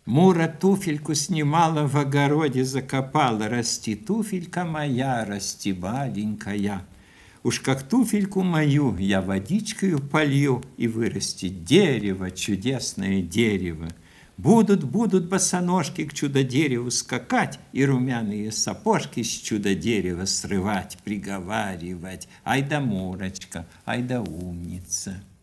Мура туфельку снимала, в огороде закопала. Расти, туфелька моя, расти, маленькая. Уж как туфельку мою я водичкою полью, и вырастет дерево, чудесное дерево. Будут босоножки к чудо-дереву скакать, и румяные сапожки с чудо-дерева срывать, приговаривать: ай да Мурочка, ай да умница.